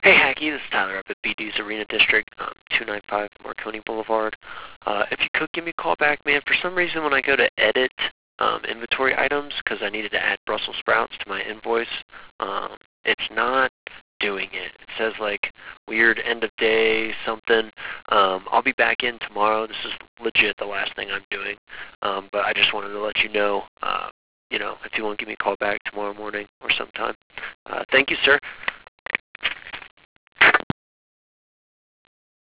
Hey, Hacky, this is Tyler up at BD's Arena District, 295 Marconi Boulevard. If you could give me a call back, man, for some reason when I go to edit inventory items, because I needed to add Brussels sprouts to my invoice, it's not doing it. It says like weird end of day something. I'll be back in tomorrow. This is legit the last thing I'm doing, but I just wanted to let you know, if you want to give me a call back tomorrow morning or sometime. Thank you, sir.